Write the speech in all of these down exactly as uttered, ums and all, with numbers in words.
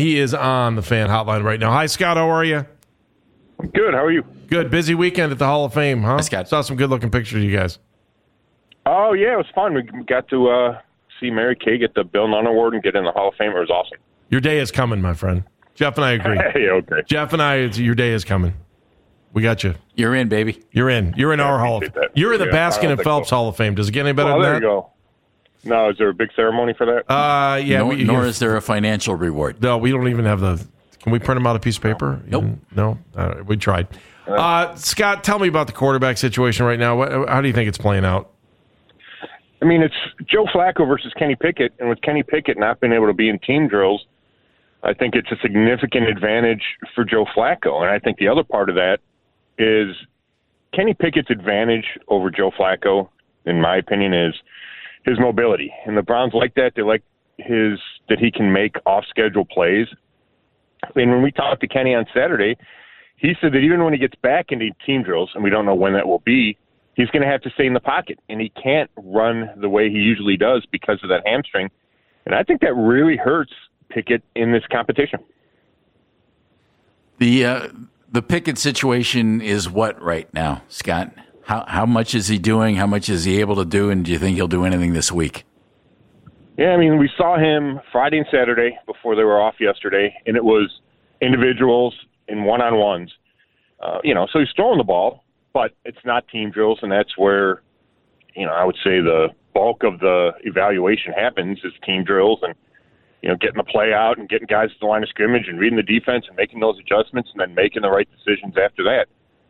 He is on the Fan Hotline right now. Hi, Scott. How are you? Good. How are you? Good. Busy weekend at the Hall of Fame, huh? Hi, Scott. Saw some good-looking pictures of you guys. Oh, yeah, it was fun. We got to uh, see Mary Kay get the Bill Nunn Award and get in the Hall of Fame. It was awesome. Your day is coming, my friend. Jeff and I agree. Hey, okay. Jeff and I, it's, your day is coming. We got you. You're in, baby. You're in. You're in Yeah, our I Hall of Fame. appreciate that. You're in the Yeah, I Baskin don't and think Phelps so. Hall of Fame. Does it get any better Well, than there that? you go. No, is there a big ceremony for that? Uh, yeah. nor, we, nor yeah. is there a financial reward. No, we don't even have the. Can we print them out a piece of paper? Nope. No. Uh, we tried. Uh, Scott, tell me about the quarterback situation right now. What, how do you think it's playing out? I mean, it's Joe Flacco versus Kenny Pickett, and with Kenny Pickett not being able to be in team drills, I think it's a significant advantage for Joe Flacco. And I think the other part of that is Kenny Pickett's advantage over Joe Flacco, in my opinion, is his mobility. And the Browns like that. They like his that he can make off-schedule plays. And when we talked to Kenny on Saturday, he said that even when he gets back into team drills, and we don't know when that will be, he's going to have to stay in the pocket, and he can't run the way he usually does because of that hamstring. And I think that really hurts Pickett in this competition. The uh, the Pickett situation is what right now, Scott? How how much is he doing? How much is he able to do? And do you think he'll do anything this week? Yeah, I mean, we saw him Friday and Saturday before they were off yesterday, and it was individuals and one-on-ones. Uh, you know, so he's throwing the ball, but it's not team drills, and that's where, you know, I would say the bulk of the evaluation happens is team drills and, you know, getting the play out and getting guys to the line of scrimmage and reading the defense and making those adjustments and then making the right decisions after that.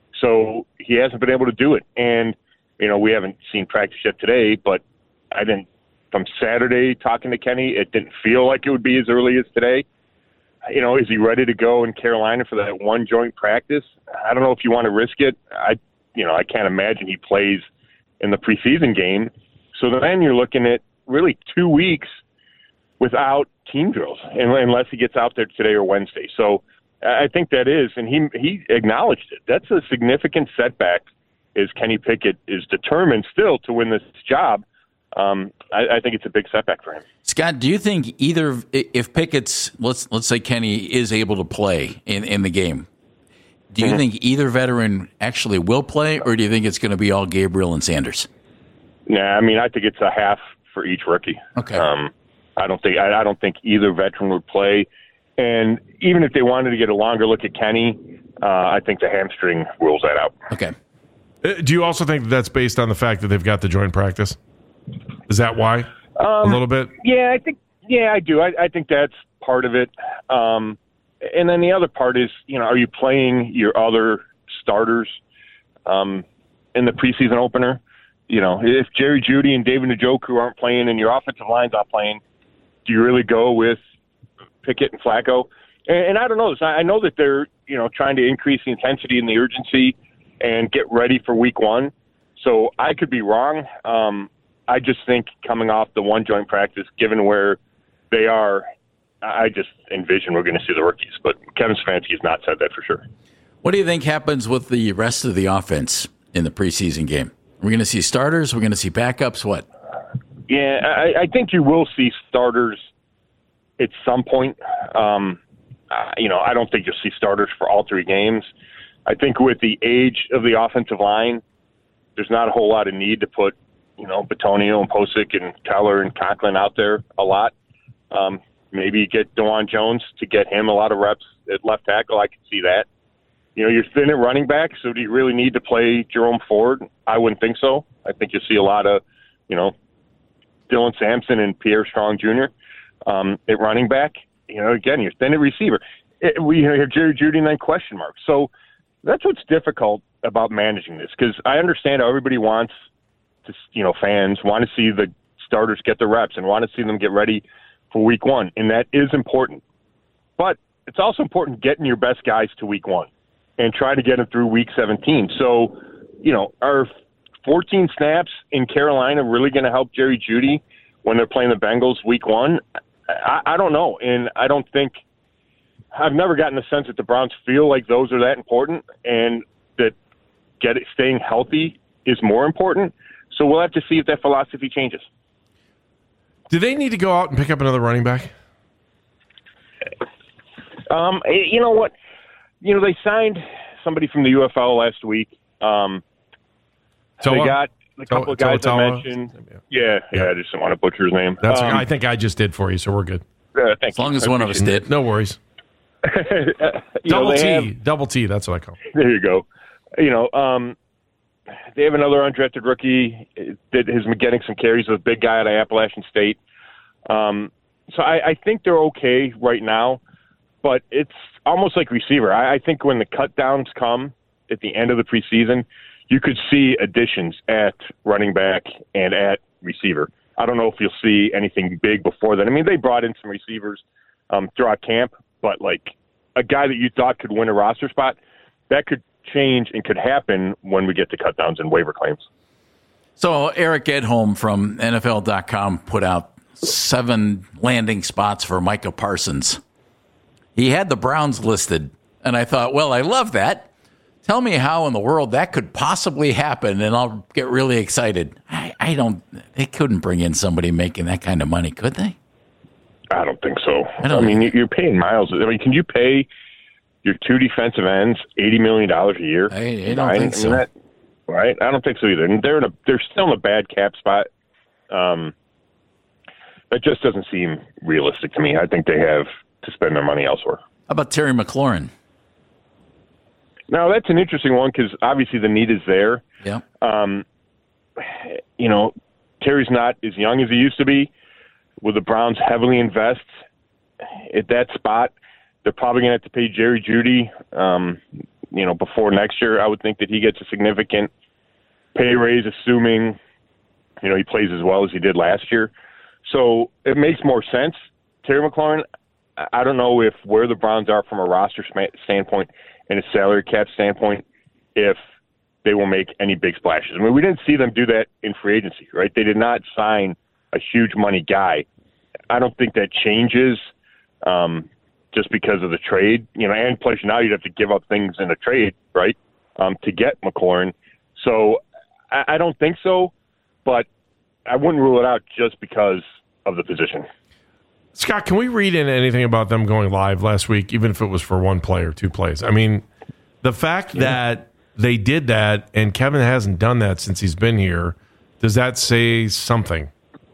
So he hasn't been able to do it. And, you know, we haven't seen practice yet today, but I didn't, from Saturday talking to Kenny, it didn't feel like it would be as early as today. You know, is he ready to go in Carolina for that one joint practice? I don't know if you want to risk it. I, you know, I can't imagine he plays in the preseason game. So then you're looking at really two weeks without team drills, unless he gets out there today or Wednesday. So I think that is, and he he acknowledged it. That's a significant setback. Is Kenny Pickett is determined still to win this job. Um, I, I think it's a big setback for him. Scott, do you think either if Pickett's let's let's say Kenny is able to play in, in the game, do you mm-hmm. think either veteran actually will play, or do you think it's going to be all Gabriel and Sanders? Nah, I mean I think it's a half for each rookie. Okay. Um, I don't think I, I don't think either veteran would play, and even if they wanted to get a longer look at Kenny, uh, I think the hamstring rules that out. Okay. Uh, do you also think that that's based on the fact that they've got the joint practice? Is that why? Um, a little bit? Yeah, I think. Yeah, I do. I, I think that's part of it. Um, and then the other part is, you know, are you playing your other starters um, in the preseason opener? You know, if Jerry Jeudy and David Njoku aren't playing and your offensive line's not playing, do you really go with Pickett and Flacco? And, and I don't know. I know that they're, you know, trying to increase the intensity and the urgency and get ready for week one. So I could be wrong. Um, I just think coming off the one joint practice, given where they are, I just envision we're going to see the rookies. But Kevin Stefanski has not said that for sure. What do you think happens with the rest of the offense in the preseason game? We're going to see starters. We're going to see backups. What? Yeah, I, I think you will see starters at some point. Um, uh, you know, I don't think you'll see starters for all three games. I think with the age of the offensive line, there's not a whole lot of need to put, you know, Bitonio and Posick and Teller and Conklin out there a lot. Um, maybe get DeJuan Jones to get him a lot of reps at left tackle. I can see that. You know, you're thin at running back, so do you really need to play Jerome Ford? I wouldn't think so. I think you'll see a lot of, you know, Dylan Sampson and Pierre Strong Junior Um, at running back. You know, again, you're thin at receiver. It, we have Jerry Jeudy and then question marks. So that's what's difficult about managing this, because I understand how everybody wants to, you know, fans want to see the starters get the reps and want to see them get ready for week one, and that is important. But it's also important getting your best guys to week one and try to get them through week seventeen. So, you know, are fourteen snaps in Carolina really going to help Jerry Jeudy when they're playing the Bengals week one? I, I don't know, and I don't think – I've never gotten the sense that the Browns feel like those are that important and that get it, staying healthy is more important. So we'll have to see if that philosophy changes. Do they need to go out and pick up another running back? Um, you know what? You know, they signed somebody from the U F L last week. Um, so they got a couple to- of guys I mentioned. Yeah, yeah, yeah, I just don't want to butcher his name. That's um, I think I just did for you, so we're good. Uh, as long you. as one of us did. No worries. double know, T, have, double T, that's what I call it. There you go. You know, um, they have another undrafted rookie that has been getting some carries with a big guy at Appalachian State. Um, so I, I think they're okay right now, but it's almost like receiver. I, I think when the cut downs come at the end of the preseason, you could see additions at running back and at receiver. I don't know if you'll see anything big before then. I mean, they brought in some receivers um, throughout camp, but like a guy that you thought could win a roster spot, that could change and could happen when we get to cut downs and waiver claims. So Eric Edholm from N F L dot com put out seven landing spots for Micah Parsons. He had the Browns listed, and I thought, well, I love that. Tell me how in the world that could possibly happen, and I'll get really excited. I, I don't. They couldn't bring in somebody making that kind of money, could they? I don't think so. I, don't I mean, you're paying Miles. I mean, can you pay your two defensive ends eighty million dollars a year? I, I don't think so. I mean, that, right? I don't think so either. And they're in a, they're still in a bad cap spot. Um, that just doesn't seem realistic to me. I think they have to spend their money elsewhere. How about Terry McLaurin? Now, that's an interesting one because obviously the need is there. Yeah. Um, you know, Terry's not as young as he used to be. Will the Browns heavily invest at that spot? They're probably going to have to pay Jerry Jeudy, um, you know, before next year. I would think that he gets a significant pay raise, assuming, you know, he plays as well as he did last year. So it makes more sense. Terry McLaurin, I don't know if where the Browns are from a roster standpoint and a salary cap standpoint, if they will make any big splashes. I mean, we didn't see them do that in free agency, right? They did not sign a huge money guy. I don't think that changes um, just because of the trade. You know, and plus now you'd have to give up things in a trade, right, um, to get McLaurin. So I, I don't think so, but I wouldn't rule it out just because of the position. Scott, can we read in anything about them going live last week, even if it was for one play or two plays? I mean, the fact yeah. that they did that and Kevin hasn't done that since he's been here, does that say something?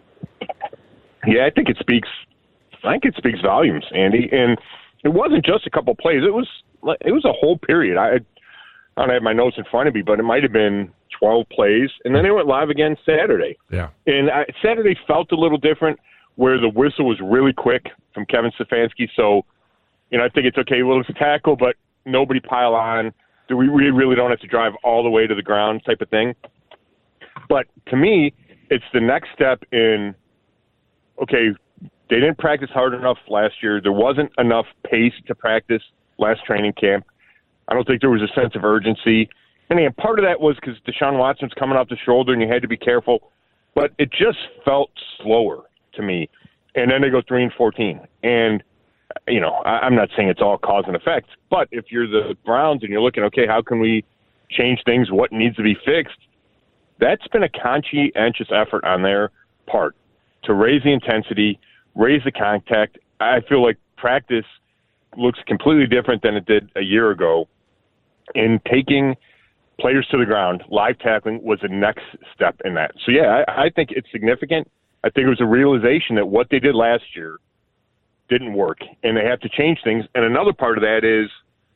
Yeah, I think it speaks. I think it speaks volumes, Andy. And it wasn't just a couple plays. It was it was a whole period. I, I don't have my notes in front of me, but it might have been twelve plays, and then they went live again Saturday. Yeah, and I, Saturday felt a little different, where the whistle was really quick from Kevin Stefanski. So, you know, I think it's okay. Well, it's a tackle, but nobody pile on. Do we, we really don't have to drive all the way to the ground type of thing. But to me, it's the next step in, okay, they didn't practice hard enough last year. There wasn't enough pace to practice last training camp. I don't think there was a sense of urgency. And again, part of that was because Deshaun Watson's coming off the shoulder and you had to be careful. But it just felt slower to me. And then they go three and fourteen. And, you know, I, I'm not saying it's all cause and effect, but if you're the Browns and you're looking, okay, how can we change things? What needs to be fixed? That's been a conscientious effort on their part to raise the intensity, raise the contact. I feel like practice looks completely different than it did a year ago. And taking players to the ground, live tackling was the next step in that. So, yeah, I, I think it's significant. I think it was a realization that what they did last year didn't work, and they have to change things. And another part of that is,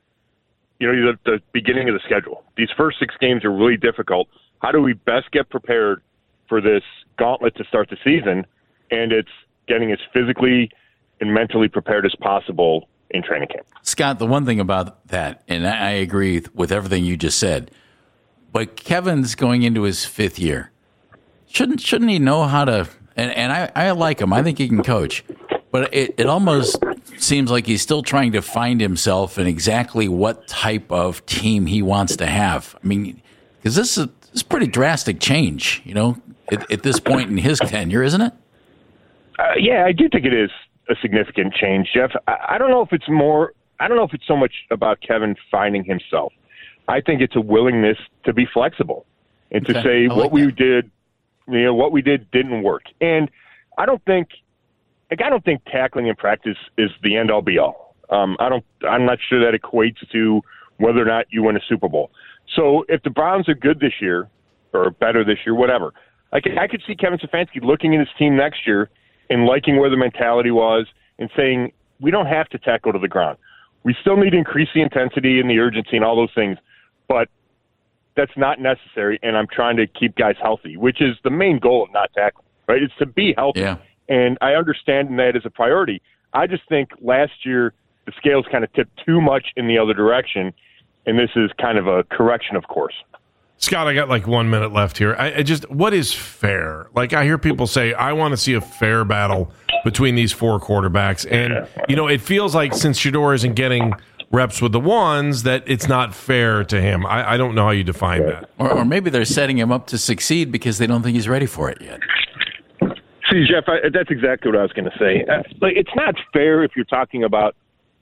you know, the, the beginning of the schedule. These first six games are really difficult. How do we best get prepared for this gauntlet to start the season? And it's getting as physically and mentally prepared as possible in training camp. Scott, the one thing about that, and I agree with everything you just said, but Kevin's going into his fifth year. Shouldn't shouldn't he know how to? And, and I, I like him. I think he can coach. But it, it almost seems like he's still trying to find himself in exactly what type of team he wants to have. I mean, because this is, this is pretty drastic change, you know, at, at this point in his tenure, isn't it? Uh, yeah, I do think it is a significant change, Jeff. I, I don't know if it's more – I don't know if it's so much about Kevin finding himself. I think it's a willingness to be flexible and to okay. say like what that. we did, you know, what we did didn't work. And I don't think – Like, I don't think tackling in practice is the end-all, be-all. Um, I don't. I'm not sure that equates to whether or not you win a Super Bowl. So if the Browns are good this year or better this year, whatever, I could, I could see Kevin Stefanski looking at his team next year and liking where the mentality was and saying, we don't have to tackle to the ground. We still need to increase the intensity and the urgency and all those things, but that's not necessary, and I'm trying to keep guys healthy, which is the main goal of not tackling, right? It's to be healthy. Yeah. And I understand that as a priority. I just think last year the scales kind of tipped too much in the other direction, and this is kind of a correction, of course. Scott, I got like one minute left here. I, I just, what is fair? Like, I hear people say, I want to see a fair battle between these four quarterbacks. And, you know, it feels like since Shedeur isn't getting reps with the ones, that it's not fair to him. I, I don't know how you define that. Or, or maybe they're setting him up to succeed because they don't think he's ready for it yet. See, Jeff, I, that's exactly what I was going to say. Uh, like, it's not fair if you're talking about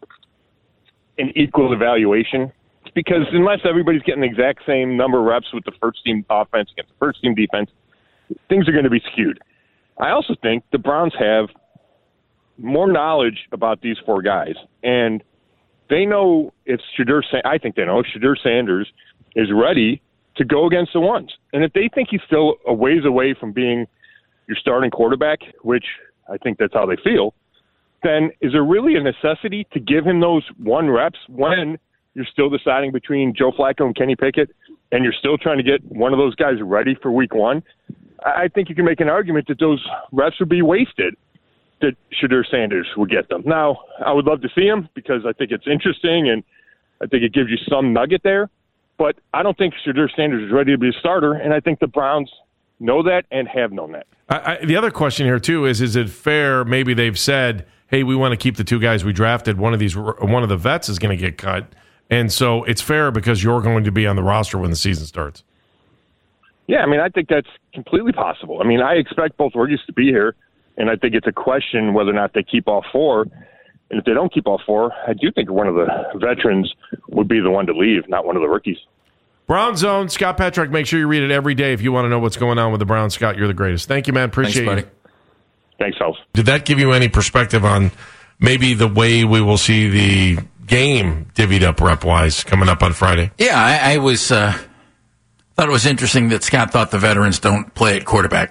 an equal evaluation. Because unless everybody's getting the exact same number of reps with the first team offense against the first team defense, things are going to be skewed. I also think the Browns have more knowledge about these four guys, and they know if Shedeur, I think they know if Shedeur Sanders is ready to go against the ones. And if they think he's still a ways away from being your starting quarterback, which I think that's how they feel, then is there really a necessity to give him those one reps when you're still deciding between Joe Flacco and Kenny Pickett, and you're still trying to get one of those guys ready for week one? I think you can make an argument that those reps would be wasted, that Shedeur Sanders would get them. Now, I would love to see him because I think it's interesting, and I think it gives you some nugget there, but I don't think Shedeur Sanders is ready to be a starter, and I think the Browns know that and have known that. I, I, the other question here, too, is is it fair, maybe they've said, hey, we want to keep the two guys we drafted, one of these, one of the vets is going to get cut, and so it's fair because you're going to be on the roster when the season starts. Yeah, I mean, I think that's completely possible. I mean, I expect both rookies to be here, and I think it's a question whether or not they keep all four. And if they don't keep all four, I do think one of the veterans would be the one to leave, not one of the rookies. Brown Zone, Scott Petrak, make sure you read it every day if you want to know what's going on with the Browns. Scott, you're the greatest. Thank you, man. Appreciate Thanks, you. buddy. Thanks, House. Did that give you any perspective on maybe the way we will see the game divvied up rep-wise coming up on Friday? Yeah, I, I was uh, thought it was interesting that Scott thought the veterans don't play at quarterback.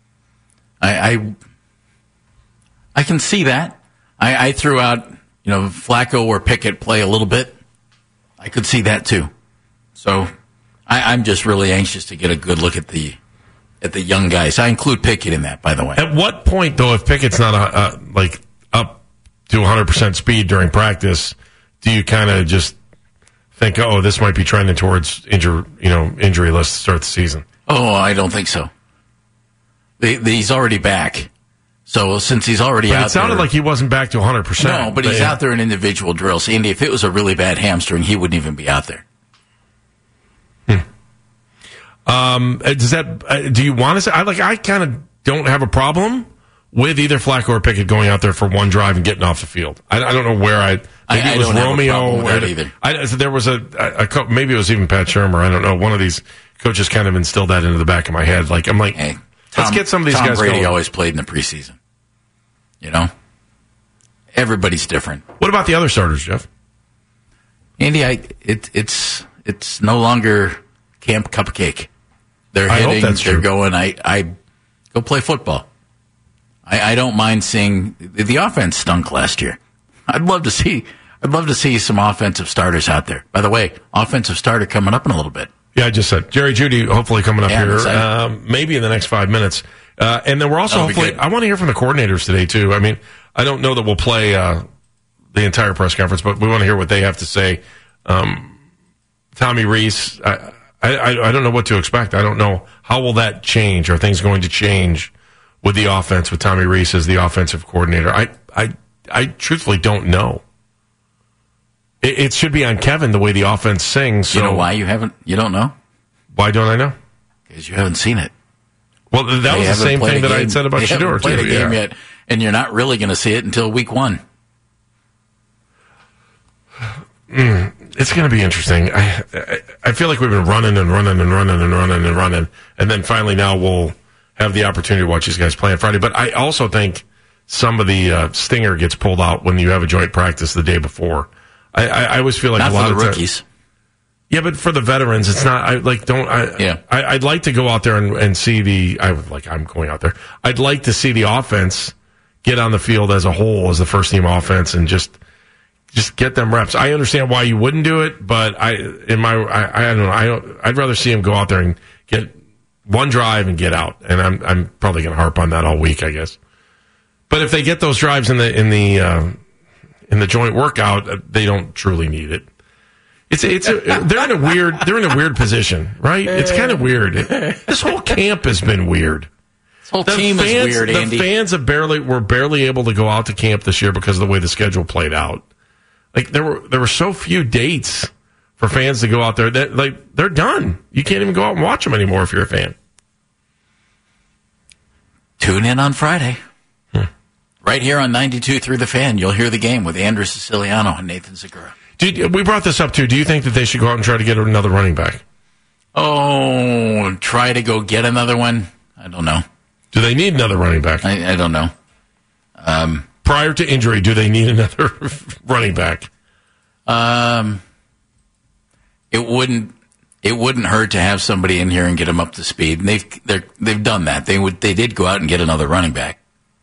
I I, I can see that. I, I threw out, you know, Flacco or Pickett play a little bit. I could see that too. So I, I'm just really anxious to get a good look at the at the young guys. I include Pickett in that, by the way. At what point, though, if Pickett's not uh, uh, like up to one hundred percent speed during practice, do you kind of just think, oh, this might be trending towards injury, you know, injury list to start the season? Oh, I don't think so. They, they, he's already back. So since he's already but out there. It sounded there, like he wasn't back to one hundred percent. No, but he's yeah. out there in individual drills. Andy, if it was a really bad hamstring, he wouldn't even be out there. Hmm. Um, does that, uh, do you want to say, I like, I kind of don't have a problem with either Flacco or Pickett going out there for one drive and getting off the field. I, I don't know where I, maybe I, it was I don't Romeo. have a problem with that or, either. I, so there was a, a, a, maybe it was even Pat Shermer. I don't know. One of these coaches kind of instilled that into the back of my head. Like, I'm like, hey, let's Tom, get some of these Tom guys Brady going. always played in the preseason. You know? Everybody's different. What about the other starters, Jeff? Andy, I, it, it's, it's no longer Camp Cupcake. They're I hitting, hope that's they're true. going, I, I go play football. I, I don't mind seeing the, the offense stunk last year. I'd love to see I'd love to see some offensive starters out there. By the way, offensive starter coming up in a little bit. Yeah, I just said Jerry Jeudy hopefully coming up Yeah, here, excited. um, maybe in the next five minutes. Uh, and then we're also That'll be hopefully. good. I want to hear from the coordinators today too. I mean, I don't know that we'll play uh, the entire press conference, but we want to hear what they have to say. Um, Tommy Rees, I, I I don't know what to expect. I don't know how will that change. Are things going to change with the offense with Tommy Rees as the offensive coordinator? I I I truthfully don't know. It, it should be on Kevin the way the offense sings. So You know why you haven't? You don't know? Why don't I know? Because you haven't seen it. Well, that They was the haven't same played thing a that I game. had said about They haven't Shedeur played too. a game Yeah. yet, and you're not really going to see it until week one. Mm, it's going to be interesting. I, I I feel like we've been running and running and running and running and running, and then finally now we'll have the opportunity to watch these guys play on Friday. But I also think some of the uh, stinger gets pulled out when you have a joint practice the day before. I, I, I always feel like Not a lot for the of rookies. Time, yeah, but for the veterans, it's not. I like don't. I, yeah, I, I'd like to go out there and, and see the. I would like. I'm going out there. I'd like to see the offense get on the field as a whole as the first team offense and just just get them reps. I understand why you wouldn't do it, but I in my I, I don't know. I don't, I'd rather see him go out there and get one drive and get out. And I'm I'm probably going to harp on that all week, I guess. But if they get those drives in the in the uh, in the joint workout, they don't truly need it. It's it's a, they're in a weird they're in a weird position, right? It's kind of weird. This whole camp has been weird. This whole The team fans, is weird, Andy. The fans have barely were barely able to go out to camp this year because of the way the schedule played out. Like there were there were so few dates for fans to go out there that like they're done. You can't even go out and watch them anymore if you're a fan. Tune in on Friday. Hmm. Right here on ninety-two through the Fan. You'll hear the game with Andrew Siciliano and Nathan Segura. Did, we brought this up too. Do you think that they should go out and try to get another running back? Oh, try to go get another one? I don't know. Do they need another running back? I, I don't know. Um, Prior to injury, do they need another running back? Um, it wouldn't. It wouldn't hurt to have somebody in here and get them up to speed. And they've they're, they've done that. They would. They did go out and get another running back.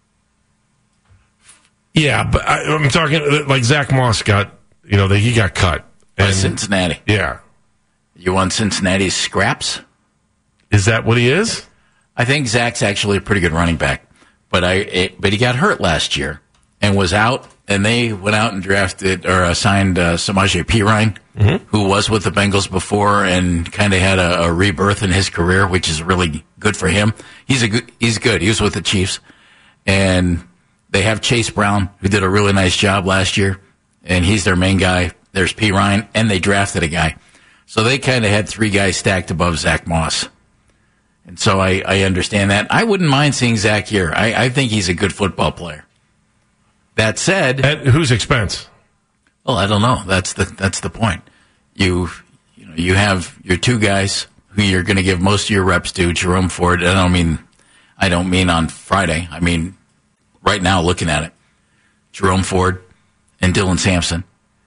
Yeah, but I, I'm talking like Zach Moss got. You know, he got cut. By And, Cincinnati. Yeah. You want Cincinnati's scraps? Is that what he is? I think Zach's actually a pretty good running back, but I it, but he got hurt last year and was out, and they went out and drafted or uh, signed uh, Samaje Perine, mm-hmm. who was with the Bengals before and kind of had a, a rebirth in his career, which is really good for him. He's a good, he's good. He was with the Chiefs, and they have Chase Brown, who did a really nice job last year, and he's their main guy. There's Perine, and they drafted a guy. So they kind of had three guys stacked above Zach Moss. And so I, I understand that. I wouldn't mind seeing Zach here. I, I think he's a good football player. That said, At whose expense? well, I don't know. That's the that's the point. You you know you have your two guys who you're going to give most of your reps to. Jerome Ford. I don't mean I don't mean on Friday. I mean right now, looking at it, Jerome Ford and Dylan Sampson.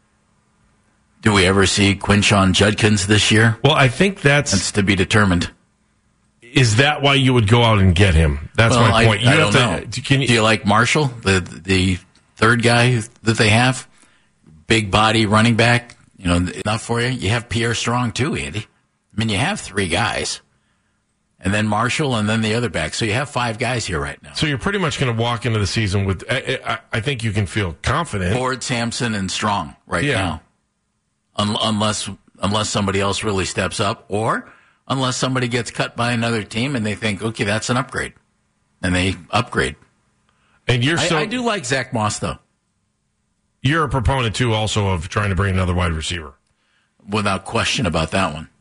Do we ever see Quinshon Judkins this year? Well, I think that's That's to be determined. is that why you would go out and get him? That's Well, my point. I, You I have don't to. know. Can you, Do you like Marshall, the the third guy that they have? Big body running back. You know, enough for you. You have Pierre Strong too, Andy. I mean, you have three guys, and then Marshall, and then the other back. So you have five guys here right now. so you're pretty much going to walk into the season with. I, I, I think you can feel confident. Ford, Sampson, and Strong right Yeah. now, Un- unless unless somebody else really steps up, or unless somebody gets cut by another team and they think, okay, that's an upgrade, and they upgrade. And you're I, so I do like Zach Moss though, you're a proponent too, also of trying to bring another wide receiver. without question about that one.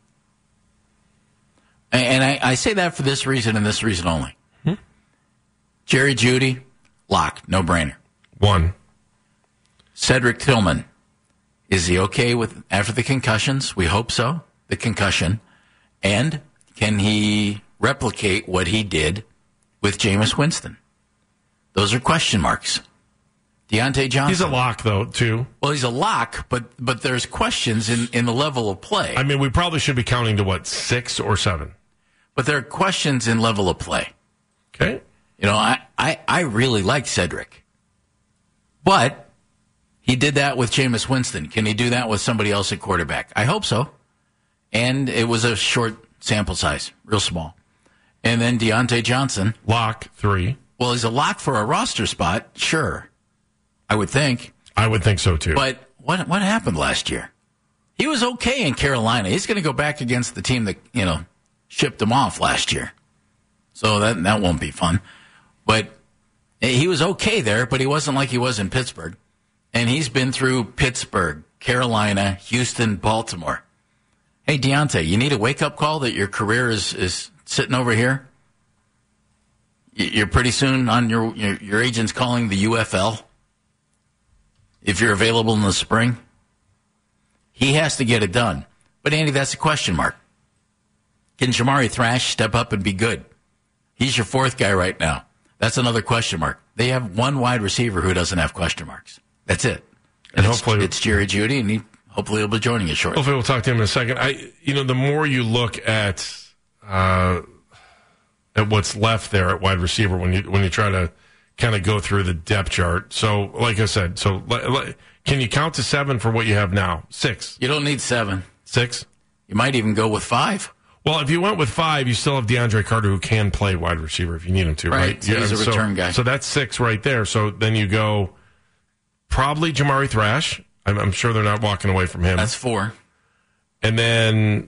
And, and I, I say that for this reason and this reason only. Hmm? Jerry Jeudy, lock, no brainer. One. Cedric Tillman, is he okay with after the concussions? We hope so. The concussion. And can he replicate what he did with Jameis Winston? Those are question marks. Deontay Johnson. He's a lock though too. Well, he's a lock, but but there's questions in, in the level of play. I mean, we probably should be counting to what, six or seven. But there are questions in level of play. Okay. You know, I, I, I really like Cedric. But he did that with Jameis Winston. Can he do that with somebody else at quarterback? I hope so. And it was a short sample size, real small. And then Deontay Johnson. Lock, three. Well, he's a lock for a roster spot, sure. I would think. I would think so too. But what what happened last year? He was okay in Carolina. He's going to go back against the team that, you know, shipped him off last year. So that that won't be fun. But he was okay there, but he wasn't like he was in Pittsburgh. And he's been through Pittsburgh, Carolina, Houston, Baltimore. Hey, Deontay, you need a wake-up call that your career is, is sitting over here? You're pretty soon on your, your your agent's calling the U F L if you're available in the spring. He has to get it done. But, Andy, that's a question mark. Can Jamari Thrash step up and be good? He's your fourth guy right now. That's another question mark. They have one wide receiver who doesn't have question marks. That's it. And, and it's, hopefully it's Jerry Jeudy, and he hopefully he'll be joining us shortly. Hopefully we'll talk to him in a second. I, you know, the more you look at uh, at what's left there at wide receiver when you when you try to kind of go through the depth chart. So, like I said, so can you count to seven for what you have now? Six. You don't need seven. Six. You might even go with five. Well, if you went with five, you still have DeAndre Carter, who can play wide receiver if you need him to, right? Right, so yeah, he's a so, return guy. So that's six right there. So then you go probably Jamari Thrash. I'm, I'm sure they're not walking away from him. That's four. And then...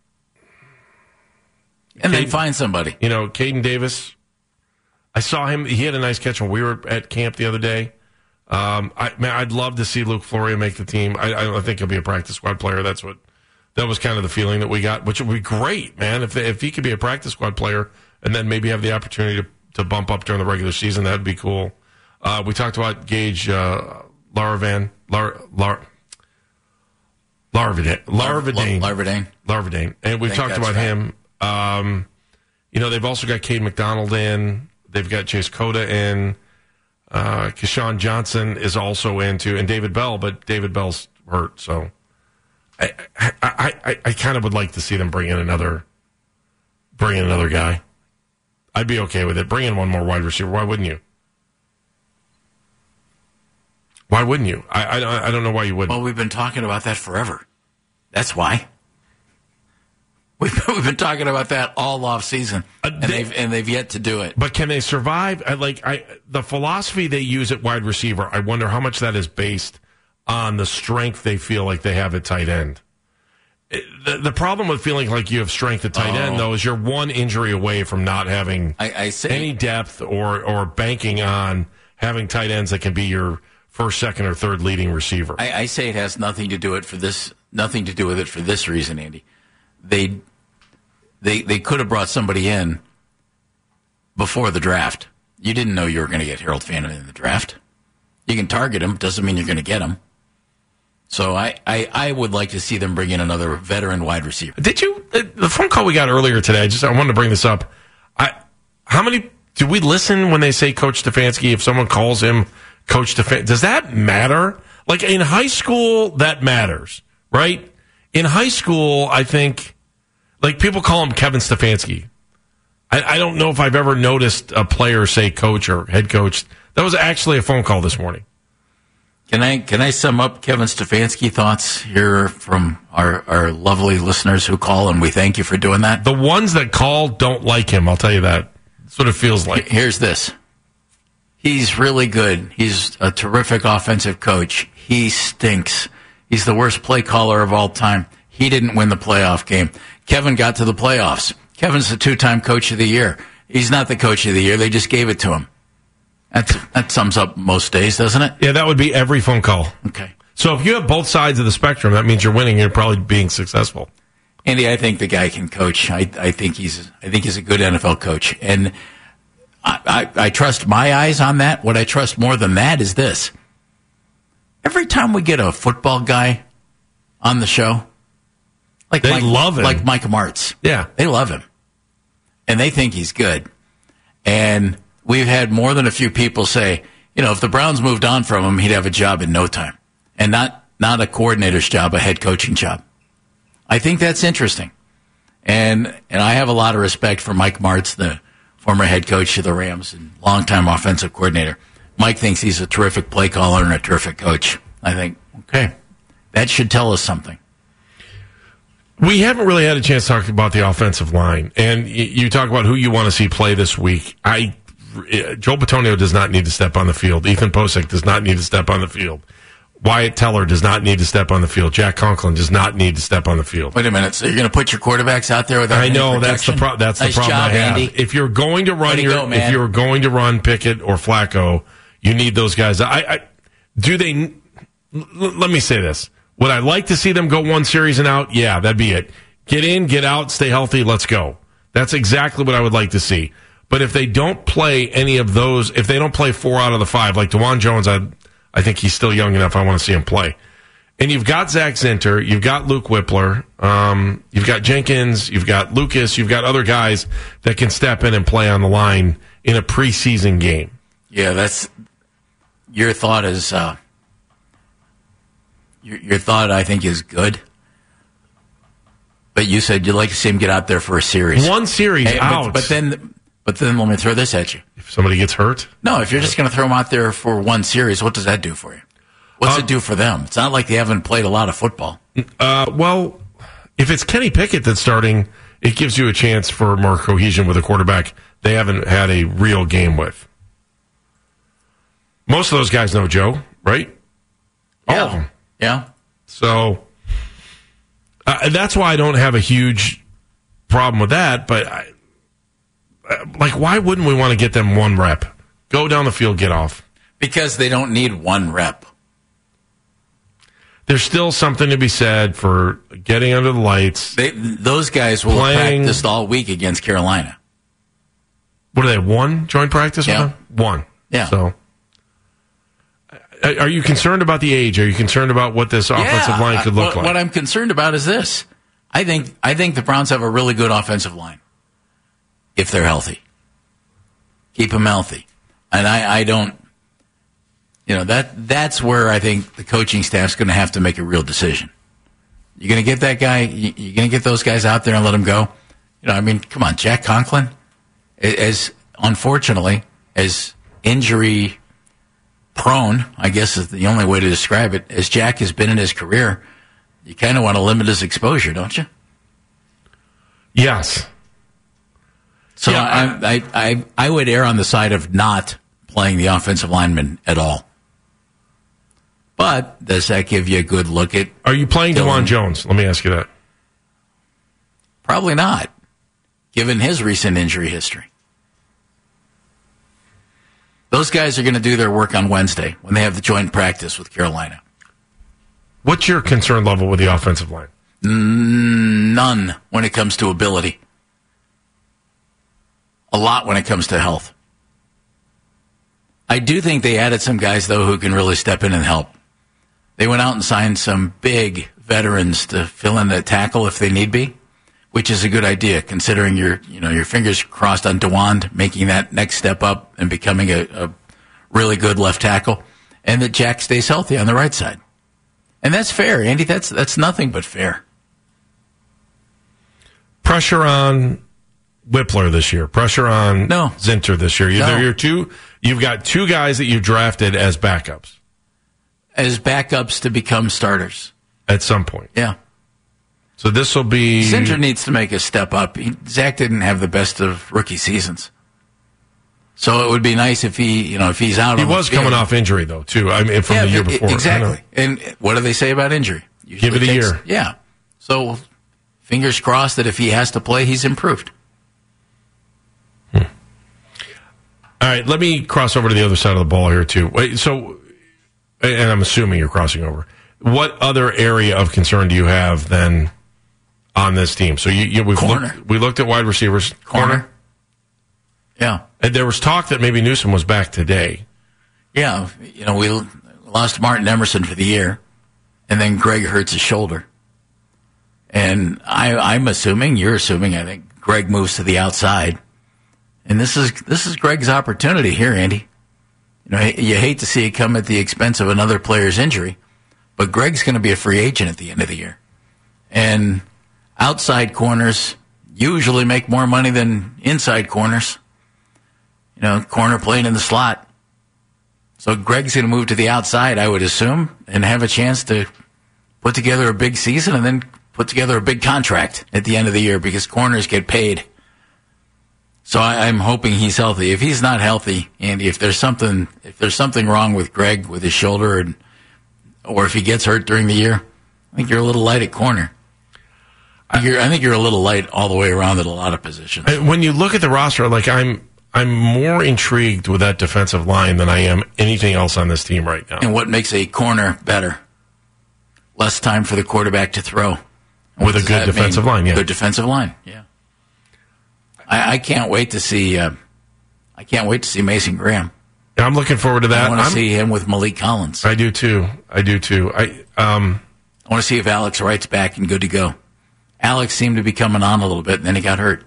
And then find somebody. You know, Caden Davis. I saw him. He had a nice catch when we were at camp the other day. Um, I, man, I'd love to see Luke Floria make the team. I, I think he'll be a practice squad player. That's what... That was kind of the feeling that we got, which would be great, man. If if he could be a practice squad player and then maybe have the opportunity to, to bump up during the regular season, that'd be cool. Uh, we talked about Gage uh, Larvan, Lar, Lar, Larvadane, Larvadane, Larvadane, Larvadane, and we've talked about right. him. Um, you know, they've also got Cade McDonald in. They've got Chase Cota in. Uh, Keshawn Johnson is also in too, and David Bell, but David Bell's hurt, so. I, I, I, I kind of would like to see them bring in another, bring in another guy. I'd be okay with it. Bring in one more wide receiver. Why wouldn't you? Why wouldn't you? I, I, I don't know why you wouldn't. Well, we've been talking about that forever. That's why. We've, we've been talking about that all off season, uh, and they, they've and they've yet to do it. But can they survive? I, like I, the philosophy they use at wide receiver, I wonder how much that is based on the strength they feel like they have at tight end. The, the problem with feeling like you have strength at tight oh. end, though, is you're one injury away from not having I, I say, any depth or, or banking on having tight ends that can be your first, second, or third leading receiver. I, I say it has nothing to do it for this, nothing to do with it for this reason, Andy. They they they could have brought somebody in before the draft. You didn't know you were going to get Harold Phantom in the draft. You can target him, doesn't mean you're going to get him. So I, I, I would like to see them bring in another veteran wide receiver. Did you, the phone call we got earlier today, I just I wanted to bring this up. I How many, do we listen when they say Coach Stefanski, if someone calls him Coach Stefanski? Does that matter? Like in high school, that matters, right? In high school, I think, like people call him Kevin Stefanski. I, I don't know if I've ever noticed a player say coach or head coach. That was actually a phone call this morning. Can I can I sum up Kevin Stefanski thoughts here from our, our lovely listeners who call, and we thank you for doing that? The ones that call don't like him, I'll tell you that. That's what it feels like. Here's this. He's really good. He's a terrific offensive coach. He stinks. He's the worst play caller of all time. He didn't win the playoff game. Kevin got to the playoffs. Kevin's the two-time coach of the year. He's not the coach of the year. They just gave it to him. That's, that sums up most days, doesn't it? Yeah, that would be every phone call. Okay. So if you have both sides of the spectrum, that means you're winning. You're probably being successful. Andy, I think the guy can coach. I, I think he's I think he's a good N F L coach, and I, I, I trust my eyes on that. What I trust more than that is this: every time we get a football guy on the show, like they Mike, love him, like Mike Martz, yeah, they love him, and they think he's good, and we've had more than a few people say, you know, if the Browns moved on from him, he'd have a job in no time. And not, not a coordinator's job, a head coaching job. I think that's interesting. And and I have a lot of respect for Mike Martz, the former head coach of the Rams and longtime offensive coordinator. Mike thinks he's a terrific play caller and a terrific coach. I think, okay, that should tell us something. We haven't really had a chance to talk about the offensive line. And you talk about who you want to see play this week. I Joel Bitonio does not need to step on the field. Ethan Posick does not need to step on the field. Wyatt Teller does not need to step on the field. Jack Conklin does not need to step on the field. Wait a minute. So you're going to put your quarterbacks out there without I know any that's the pro- that's nice the problem job, I have. Andy. If you're going to run your go, if you're going to run Pickett or Flacco, you need those guys. I, I do they. L- let me say this: would I like to see them go one series and out? Yeah, that'd be it. Get in, get out, stay healthy. Let's go. That's exactly what I would like to see. But if they don't play any of those, if they don't play four out of the five, like DeJuan Jones, I I think he's still young enough. I want to see him play. And you've got Zach Zinter, you've got Luke Whippler, um, you've got Jenkins, you've got Lucas, you've got other guys that can step in and play on the line in a preseason game. Yeah, that's your thought is uh, your, your thought. I think is good, but you said you'd like to see him get out there for a series. One series hey, out, but, but then, but then let me throw this at you. If somebody gets hurt, no. If you're just going to throw him out there for one series, what does that do for you? What's uh, it do for them? It's not like they haven't played a lot of football. Uh, well, if it's Kenny Pickett that's starting, it gives you a chance for more cohesion with a quarterback they haven't had a real game with. Most of those guys know Joe, right? Yeah. All of them. Yeah. So uh, that's why I don't have a huge problem with that. But, I, like, why wouldn't we want to get them one rep? Go down the field, get off. Because they don't need one rep. There's still something to be said for getting under the lights. They, those guys will have practiced all week against Carolina. What are they, one joint practice yeah. with them? One. Yeah. So, are you concerned about the age? Are you concerned about what this offensive yeah, line could look what, like? What I'm concerned about is this. I think I think the Browns have a really good offensive line if they're healthy. Keep them healthy. And I, I don't, you know, that that's where I think the coaching staff's going to have to make a real decision. You're going to get that guy, you're going to get those guys out there and let them go. You know, I mean, come on, Jack Conklin, as unfortunately, as injury prone, I guess is the only way to describe it, as Jack has been in his career, you kind of want to limit his exposure, don't you? Yes. So yeah, I, I, I, I would err on the side of not playing the offensive lineman at all. But does that give you a good look at... Are you playing Dylan? DeJuan Jones? Let me ask you that. Probably not, given his recent injury history. Those guys are going to do their work on Wednesday when they have the joint practice with Carolina. What's your concern level with the offensive line? None when it comes to ability. A lot when it comes to health. I do think they added some guys, though, who can really step in and help. They went out and signed some big veterans to fill in the tackle if they need be, which is a good idea, considering your, you know, your fingers crossed on DeWand making that next step up and becoming a, a really good left tackle, and that Jack stays healthy on the right side. And that's fair, Andy. That's that's nothing but fair. Pressure on Whippler this year. Pressure on no. Zinter this year. No. You're two, you've got two guys that you drafted as backups. As backups to become starters. At some point. Yeah. So this will be... Zinter needs to make a step up. He, Zach didn't have the best of rookie seasons. So it would be nice if he, you know, if he's out. He on was the field. coming off injury, though, too. I mean, from yeah, the year it, before. Exactly. And what do they say about injury? Usually Give it a takes, year. Yeah. So fingers crossed that if he has to play, he's improved. Hmm. All right, let me cross over to the other side of the ball here, too. Wait, so, and I'm assuming you're crossing over. What other area of concern do you have, then, on this team? So you, you we've Corner. Looked, we looked at wide receivers. Corner. Corner. Yeah. And there was talk that maybe Newsom was back today. Yeah. You know, we lost Martin Emerson for the year, and then Greg hurts his shoulder. And I, I'm assuming, you're assuming, I think Greg moves to the outside. And this is this is Greg's opportunity here, Andy. You know, you hate to see it come at the expense of another player's injury, but Greg's going to be a free agent at the end of the year. And outside corners usually make more money than inside corners. You know, corner playing in the slot. So Greg's going to move to the outside, I would assume, and have a chance to put together a big season and then put together a big contract at the end of the year because corners get paid. So I, I'm hoping he's healthy. If he's not healthy, Andy, if there's something, if there's something wrong with Greg with his shoulder, and or if he gets hurt during the year, I think you're a little light at corner. I think you're, I think you're a little light all the way around at a lot of positions. When you look at the roster, like I'm, I'm more intrigued with that defensive line than I am anything else on this team right now. And what makes a corner better? Less time for the quarterback to throw. With a good defensive mean? line, yeah. Good defensive line, yeah. I, I can't wait to see. Uh, I can't wait to see Mason Graham. Yeah, I'm looking forward to that. I want to I'm, see him with Malik Collins. I do too. I do too. I um, I want to see if Alex Wright's back and good to go. Alex seemed to be coming on a little bit, and then he got hurt.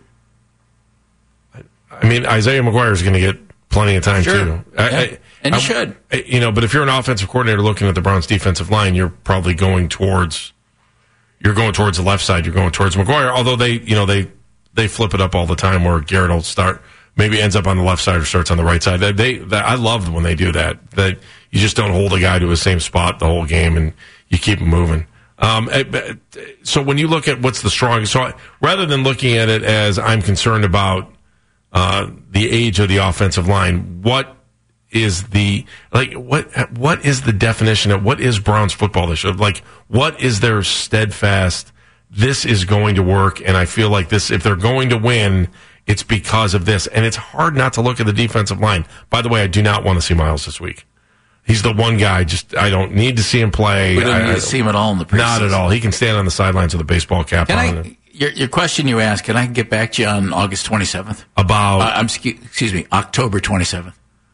I mean, Isaiah McGuire is going to get plenty of time, sure. too. Yeah. I, I, and he I, should. I, you know, but if you're an offensive coordinator looking at the Browns' defensive line, you're probably going towards you're going towards the left side. You're going towards McGuire, although they, you know, they they flip it up all the time where Garrett will start, maybe ends up on the left side or starts on the right side. They, they, they I loved when they do that. That you just don't hold a guy to his same spot the whole game and you keep him moving. Um, so when you look at what's the strongest, so I, rather than looking at it as I'm concerned about uh, the age of the offensive line, what is the like what what is the definition of what is Browns football this year? Like what is their steadfast? This is going to work, and I feel like this. If they're going to win, it's because of this, and it's hard not to look at the defensive line. By the way, I do not want to see Miles this week. He's the one guy. Just I don't need to see him play. We don't I, need to see him at all in the preseason. Not at all. He can stand on the sidelines with a baseball cap can on. I, your, your question you asked, can I get back to you on August twenty-seventh? About uh, I'm excuse me, October twenty-seventh.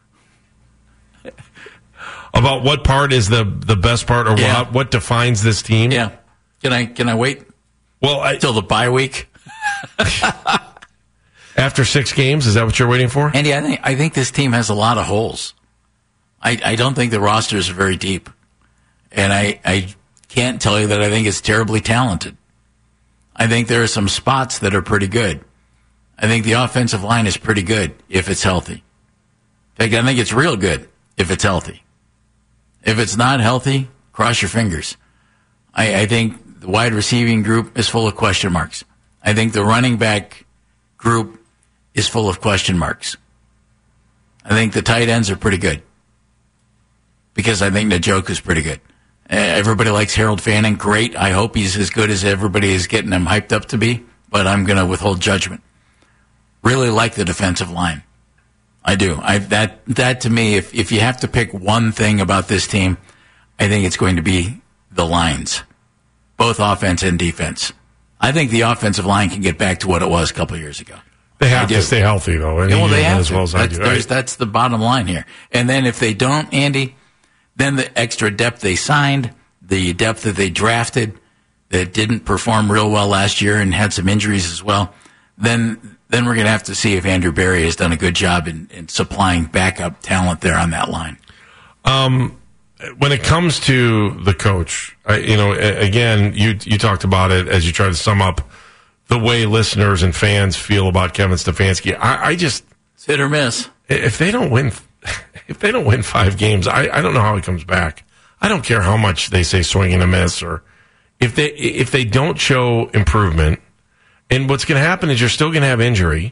About what part is the the best part, or yeah. what what defines this team? Yeah. Can I can I wait? Well, I, till the bye week. After six games, is that what you're waiting for? Andy, I think I think this team has a lot of holes. I, I don't think the rosters are very deep. And I, I can't tell you that I think it's terribly talented. I think there are some spots that are pretty good. I think the offensive line is pretty good if it's healthy. In fact, I think it's real good if it's healthy. If it's not healthy, cross your fingers. I, I think the wide receiving group is full of question marks. I think the running back group is full of question marks. I think the tight ends are pretty good. Because I think Njoku's pretty good. Uh, everybody likes Harold Fanning. Great. I hope he's as good as everybody is getting him hyped up to be. But I'm going to withhold judgment. Really like the defensive line. I do. I that that to me, if if you have to pick one thing about this team, I think it's going to be the lines, both offense and defense. I think the offensive line can get back to what it was a couple of years ago. They have to stay healthy, though. Yeah, well, they have as to. well as that's, I do. Right? That's the bottom line here. And then if they don't, Andy, then the extra depth they signed, the depth that they drafted that didn't perform real well last year and had some injuries as well, then then we're going to have to see if Andrew Berry has done a good job in, in supplying backup talent there on that line. Um, when it comes to the coach, I, you know, again, you you talked about it as you try to sum up the way listeners and fans feel about Kevin Stefanski. I, I just it's hit or miss. If they don't win, if they don't win five games, I, I don't know how he comes back. I don't care how much they say swing and a miss, or if they if they don't show improvement. And what's going to happen is you're still going to have injury,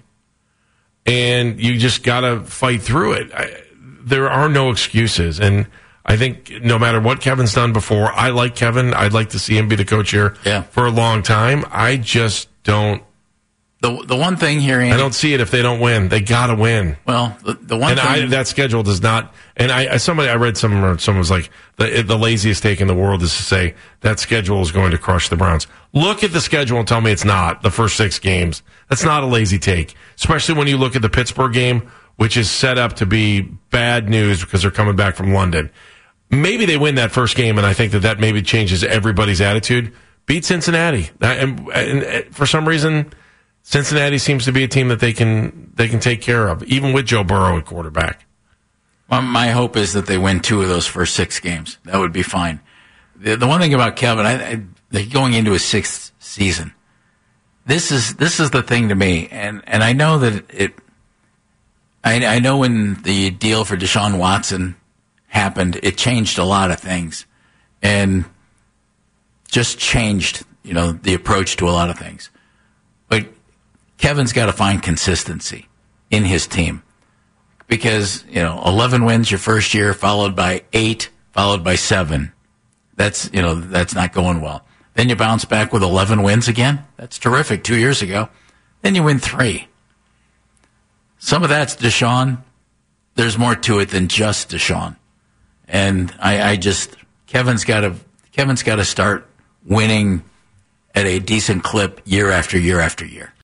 and you just got to fight through it. I, there are no excuses, and I think no matter what Kevin's done before, I like Kevin. I'd like to see him be the coach here yeah. for a long time. I just don't. The the one thing here, Andy, I don't see it if they don't win. They got to win. Well, the, the one and thing I, that schedule does not. And I somebody I read somewhere, someone was like the the laziest take in the world is to say that schedule is going to crush the Browns. Look at the schedule and tell me it's not. The first six games. That's not a lazy take, especially when you look at the Pittsburgh game, which is set up to be bad news because they're coming back from London. Maybe they win that first game, and I think that that maybe changes everybody's attitude. Beat Cincinnati, and, and for some reason, Cincinnati seems to be a team that they can they can take care of, even with Joe Burrow at quarterback. Well, my hope is that they win two of those first six games. That would be fine. The, the one thing about Kevin, I, I, they're going into his sixth season. This is this is the thing to me, and and I know that it. it I, I know when the deal for Deshaun Watson happened, it changed a lot of things, and just changed, you know, the approach to a lot of things. But Kevin's got to find consistency in his team. Because, you know, eleven wins your first year, followed by eight, followed by seven. That's, you know, that's not going well. Then you bounce back with eleven wins again. That's terrific two years ago. Then you win three. Some of that's Deshaun. There's more to it than just Deshaun. And I, I just, Kevin's got to, Kevin's got to start winning at a decent clip year after year after year.